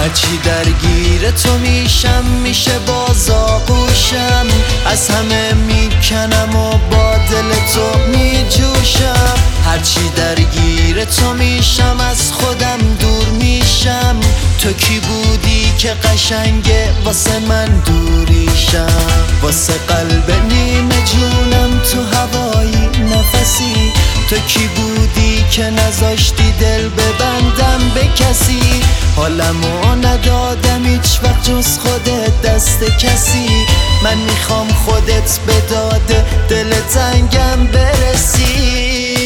هرچی درگیر تو میشم میشه باز آغوشم، از همه میکنم و با دل تو میجوشم. هرچی درگیر تو میشم از خودم دور میشم، تو کی بودی که قشنگه واسه من دوریشم. واسه قلب نیمه جونم تو هوایی نفسی، تو کی بودی که نذاشتی دل ببندم به کسی. حالمو ندادم هیچ وقت جز خودت دست کسی، من میخوام خودت به داد دل تنگم برسی.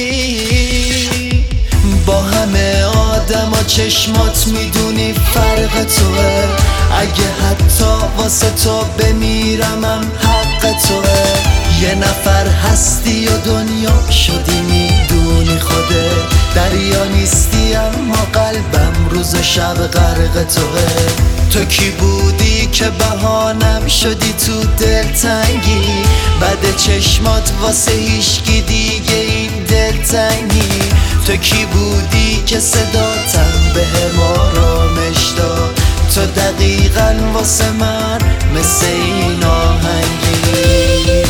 با همه آدما چشمات میدونی فرق توه، اگه حتی واسه تو بمیرمم حق توه. یه نفر هستی و دنیا شدی میدونی خودت، دریا نیستی اما قلبم روز و شب غرق توه. تو کی بودی که بهانم شدی تو دلتنگی، بعد چشمات واسه هیشگی دیگه این دلتنگی. تو کی بودی که صداتم بهم آرامش داد، تو دقیقاً واسه من مثل این آهنگی.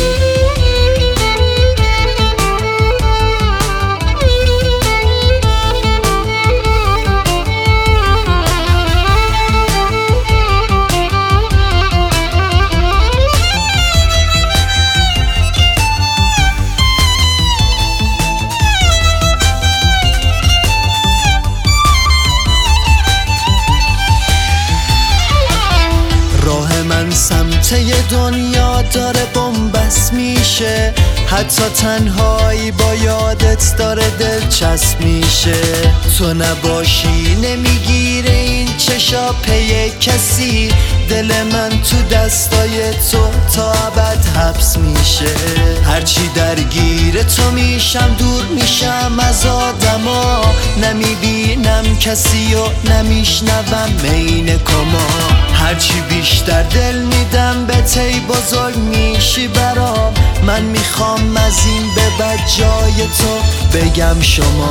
سمت یه دنیا داره بنبست میشه، حتی تنهایی با یادت داره دلچسب میشه. تو نباشی نمیگیره این چشا پی کسی، دل من تو دستای تو تا ابد حبس میشه. هرچی درگیر تو میشم دور میشم از آدما، نمیبینم کسی و نمیشنوم مین کما. هرچی بیشتر دل میدم به تی بزرگ میشی برام، من میخوام از این به بعد جای تو بگم شما.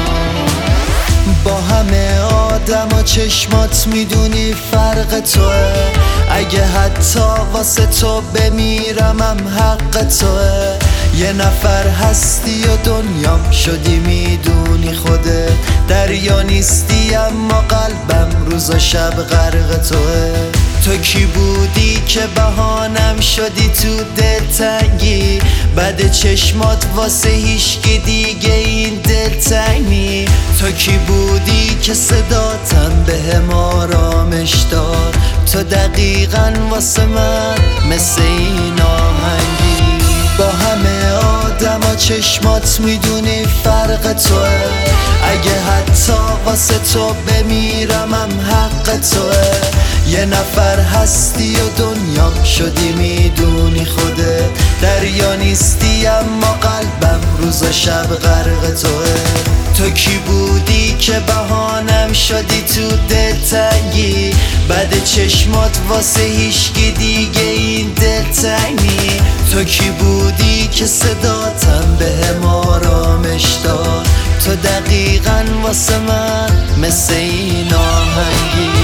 با همه آدم و چشمات میدونی فرق توه، اگه حتی واسه تو بمیرمم حق توه. یه نفر هستی و دنیام شدی میدونی خودت، دریا نیستی اما قلبم روز و شب غرق توه. تو کی بودی که بهانم شدی تو دلتنگی، بعد چشمات واسه هیشگی دیگه این دلتنگی. تو کی بودی که صداتم بهم آرامش داد، تو دقیقاً واسه من مثل این آهنگی. با همه آدما چشمات میدونی فرق توه، اگه حتی واسه تو بمیرمم حق توه. یه نفر هستی و دنیام شدی میدونی خودت، دریا نیستی اما قلبم روز و شب غرق توه. تو کی بودی که بهانم شدی تو دلتنگی، بعد چشمات واسه هیشگی دیگه این دلتنگی. تو کی بودی که صداتم بهم آرامش داد، تو دقیقاً واسه من مثل این آهنگی.